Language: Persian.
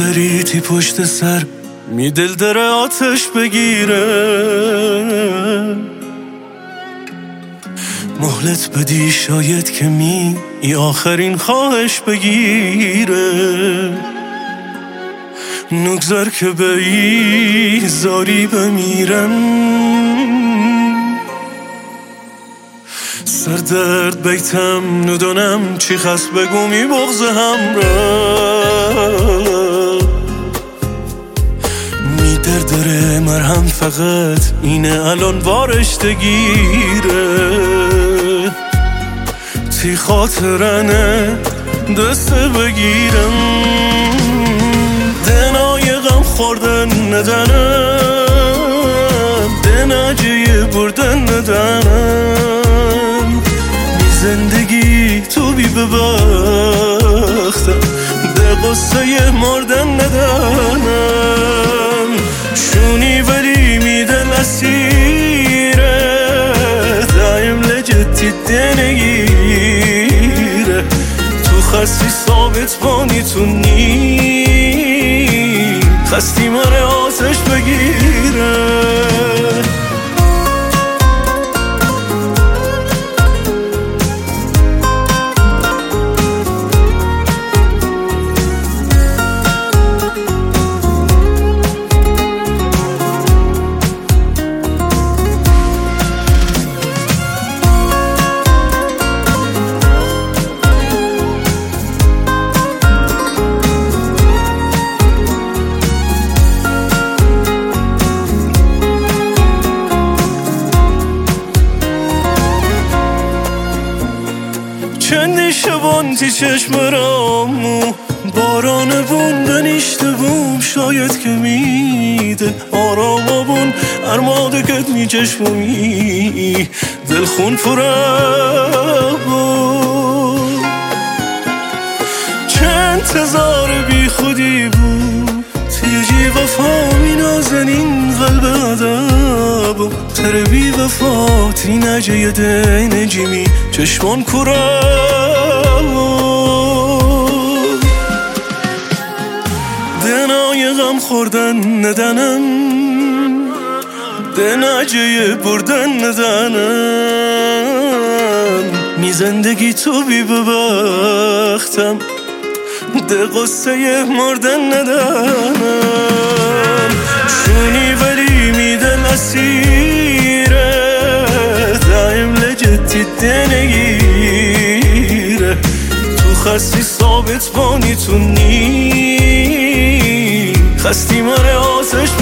میگذریتی پشت سر می دل داره آتش بگیره، مهلت بدی شاید که ای آخرین خواهش بگیره. نگذار که به ای زاری بمیرم، سر درد بیتم ندونم چی خست بگو می بغض همراه. می داره مرهم فقط اینه الان وارش دگیره، تی خاطرنه دست بگیرم، دنای غم خوردن ندنم، دنجه بردن ندنم. بی زندگی تو بی ببختم، ده قصه مردن ندنم. شونی ولی میدل اسیره، دایم لجتی دنگیره. تو خستی ثابت بانی تو نی، خستی من آتش بگیره. چندی شبان تی چشم رامو، باران بون دنیشته بوم، شاید که میده آرام بون ارماده کد می چشمومی، دل خون پره بود. چند تزار بی خودی بود، تیجی وفا می نازنین قلب عذاب، تر بی وفا تی نجه ده نجیمی چشمان کره. دنای غم خوردن ندنم، دنجه بردن ندنم. می زندگی تو بی ببختم، ده قصه مردن ندنم. شونی ولی می دل اسیره، دایم لجتی دنگیره. تو خستی ثابت بانی تو نی، خستی من آتش